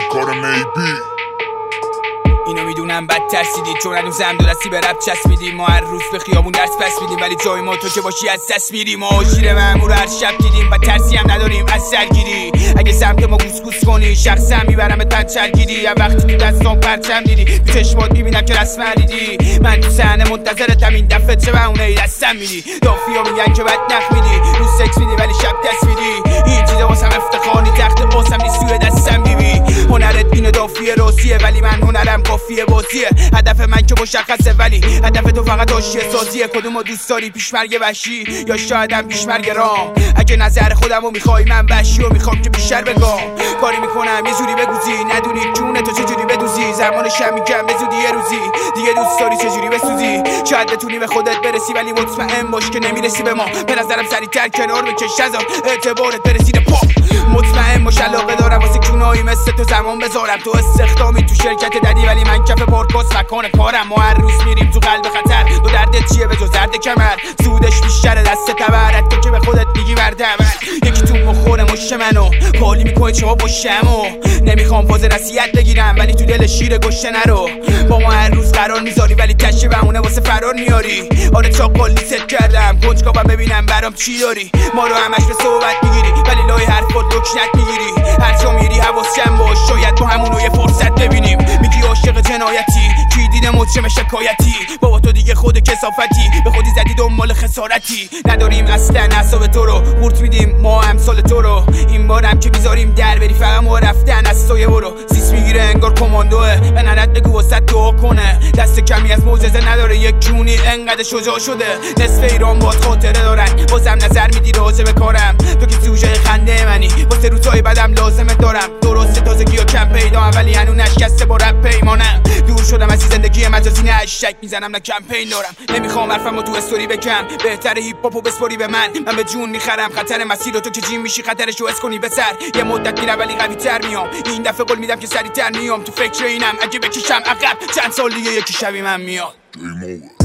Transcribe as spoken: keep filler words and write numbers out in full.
کار میبی اینو میدونم بد ترسیدی چون هنوزم درستی به رب چسبیدیم. ما هر روز به خیابون درس پس میدیم ولی جای ما تو که باشی از دست میریم. ما شیر مأمور هر شب دیدیم و ترسی هم نداریم از سرگیری. اگه سمت ما گوسگوس کنی شخصا میبرم پنچرگیری. یا وقتی تو دستام پرچم دیدی تو چشمات میبینم که رسم دیدی. من تو صحنه منتظرتم این دفعه چه بهونه ای دستم میدی. دافیا میگن که بد نخ میدی رو سکس میدی ولی شب دست میدی. این چیزا واسم افتخاری تخت قاسم نیست توی دستم بیبی. هنرت این دافیه راسیه ولی من هنرم کافیه بازیه. هدف من که مشخصه ولی هدف تو فقط حاشیه سازیه. کدومو دوست داری پیشمرگ وحشی یا شایدم پیشمرگ رام؟ اگه نظر خودمو میخوای من وحشی و میخوام که بیشتر بگم. کاری میکنم یه جوری بگوزی ندونی جون تو چجوری بدوزی. زمانشم میگم به زودی یه روزی دیگه دوست داری چجوری بسوزی. شاید بتونی به خودت برسی ولی مطمئن باش که نمیرسی به ما. به نظرم سریعتر کنار بکش از اعتبارت برسیده پا. مطمئن باش علاقه دارم واسه کونایی مثل تو زمان بذارم. تو استخدامی تو شرکت ددی ولی من کف پارکاس مکان کارم. ما هر روز میریم تو قلب خطر. دو دردت چیه به جز درد کمر؟ سودش بیشتره دست تبرت تو که به خودت میگی بردمر. یکی تو مخوره مشه منو پالی میکنه شما باشمو. نمیخوام فاز نصیحت بگیرم ولی تو دل شیر گشه نرو. با ما هر روز قرار میذاری ولی تشه بهونه واسه فرار میاری. آره چاقالی ست کردم کنجکاوم ببینم برام چی داری. ما رو همش به صحبت میگیری ولی لای حرفات لکنت میگیری. هر جا میری حواس جمع باش شاید تو همونو یه فرصت ببینیم. میگی عاشق جنایتی کی دیده مجرم شکایتی. بابا تو دیگه خود کثافتی به خودی زدی دنبال خسارتی. نداریم اصلا اعصاب تو رو قورت میدیم ما امثال تو رو. این بارم که میذاریم در بری فقط ما رفتن از تو یه برو. سیس میگیره انگار کماندوه به ننت بگو واسه دعا کنه. دست کمی از معجزه نداره یک جونی انقدر شجاع شده. نصف ایران باز خاطره دارن بازم نظر میدی راجع به کارم. تو که سوژه خنده منی واسه روزای بعدم لازمه دارم. درسته تازگی ها کم پیدا ولی هنوز نشکسته با رپ پیمانم. دور شدم از زندگی مجازی نه اشک میزنم نه کمپین دارم. نمیخوام حرفمو تو استوری بکم بهتر هیپ هاپو بسپاری به من. من به جون میخرم خطر مسیر رو تو که جیم میشی خطرشو اس کنی به سر. یه مدت میرم ولی قوی تر میام. این دفعه قول میدم که سریعتر میام. تو فکر اینم اگه بکشم عقب چند سال دیگه یکی شبی من میاد.